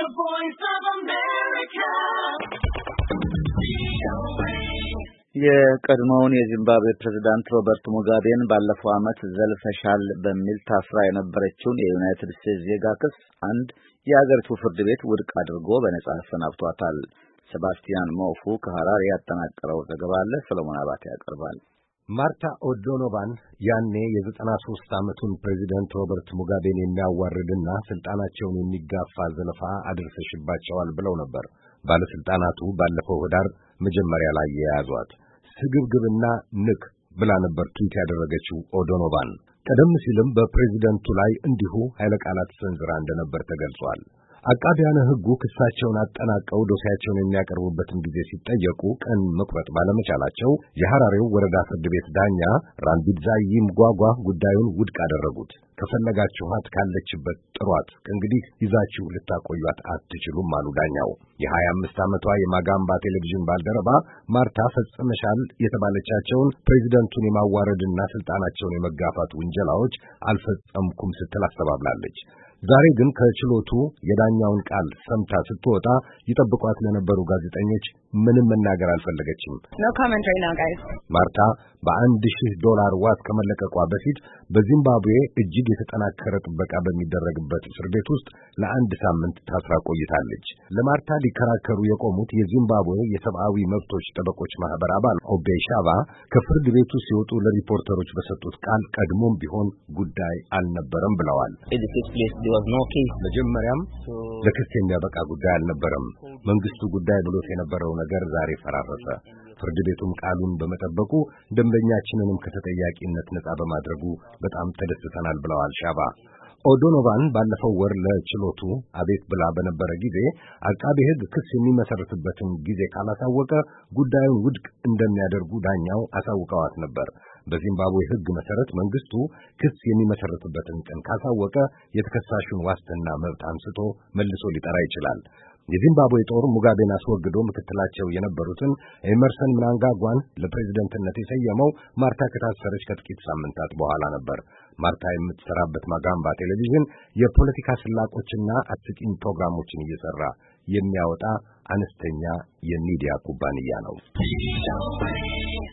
voice of America. የቀድሞውን የዚምባብዌ ፕሬዝዳንት ሮበርት ሙጋቤን ባለፈው ዓመት ዘልፈሻል በሚል ታስራ የነበረችውን የዩናይትድ ስቴትስ ዜጋ ክስ አንድ የአገሪቱ ፍርድ ቤት ውድቅ አድርጎ በነጻ አሰናብቷታል። ሴባስቲያን ሞፉ ከሐራሬ ያጠናቀረው ዘገባ አለ። ሰለሞን አባተ ያቀርባል። ማርታ ኦዶኖቫን ያኔ የ93 ዓመቱን ፕሬዚደንት ሮበርት ሙጋቤን የሚያዋርድና ስልጣናቸውን የሚጋፋ ዘለፋ አድርሰሽባቸዋል ብለው ነበር ባለስልጣናቱ ባለፈው ህዳር መጀመሪያ ላይ የያዟት። ስግብግብና ንክ ብላ ነበር ትዊት ያደረገችው ኦዶኖቫን። ቀደም ሲልም በፕሬዚደንቱ ላይ እንዲሁ ኃይለ ቃላት ሰንዝራ እንደነበር ተገልጿል። አቃቢያነ ሕጉ ክሳቸውን አጠናቀው ዶሴያቸውን የሚያቀርቡበትን ጊዜ ሲጠየቁ ቀን መቁረጥ ባለመቻላቸው የሐራሬው ወረዳ ፍርድ ቤት ዳኛ ራምቢድዛይ ምጓጓ ጉዳዩን ውድቅ አደረጉት። ከፈለጋችኋት ካለችበት ጥሯት፣ ከእንግዲህ ይዛችሁ ልታቆዩት አትችሉም አሉ ዳኛው። የ25 ዓመቷ የማጋምባ ቴሌቪዥን ባልደረባ ማርታ ፈጽመሻል የተባለቻቸውን ፕሬዚደንቱን የማዋረድና ስልጣናቸውን የመጋፋት ውንጀላዎች አልፈጸምኩም ስትል አስተባብላለች። ዛሬ ግን ከችሎቱ የዳኛውን ቃል ሰምታ ስትወጣ ይጠብቋት ለነበሩ ጋዜጠኞች ምንም መናገር አልፈለገችም። No comment right now, guys. ማርታ $1,000 ዋስ ከመለቀቋ በፊት በዚምባብዌ እጅግ የተጠናከረ ጥበቃ በሚደረግበት እስር ቤት ውስጥ ለአንድ ሳምንት ታስራ ቆይታለች። ለማርታ ሊከራከሩ የቆሙት የዚምባብዌ የሰብአዊ መብቶች ጠበቆች ማህበር አባል ኦቤሻቫ ከፍርድ ቤቱ ሲወጡ ለሪፖርተሮች በሰጡት ቃል ቀድሞም ቢሆን ጉዳይ አልነበረም ብለዋል። መጀመሪያም ለክስ የሚያበቃ ጉዳይ አልነበረም። መንግስቱ ጉዳይ ብሎት የነበረው ነገር ዛሬ ፈራረሰ። ፍርድ ቤቱም ቃሉን በመጠበቁ ደንበኛችንንም ከተጠያቂነት ነጻ በማድረጉ በጣም ተደስተናል ብለዋል ሻቫ። ኦዶኖቫን ባለፈው ወር ለችሎቱ አቤት ብላ በነበረ ጊዜ አቃቤ ሕግ ክስ የሚመሰርትበትን ጊዜ ካላሳወቀ ጉዳዩን ውድቅ እንደሚያደርጉ ዳኛው አሳውቀዋት ነበር። በዚምባብዌ ሕግ መሰረት መንግስቱ ክስ የሚመሰርትበትን ቀን ካሳወቀ የተከሳሹን ዋስትና መብት አንስቶ መልሶ ሊጠራ ይችላል። የዚምባብዌ ጦር ሙጋቤን አስወግዶ ምክትላቸው የነበሩትን ኤመርሰን ምናንጋጓን ለፕሬዝደንትነት የሰየመው ማርታ ከታሰረች ከጥቂት ሳምንታት በኋላ ነበር። ማርታ የምትሰራበት ማጋምባ ቴሌቪዥን የፖለቲካ ስላቆችና አስቂኝ ፕሮግራሞችን እየሰራ የሚያወጣ አነስተኛ የሚዲያ ኩባንያ ነው።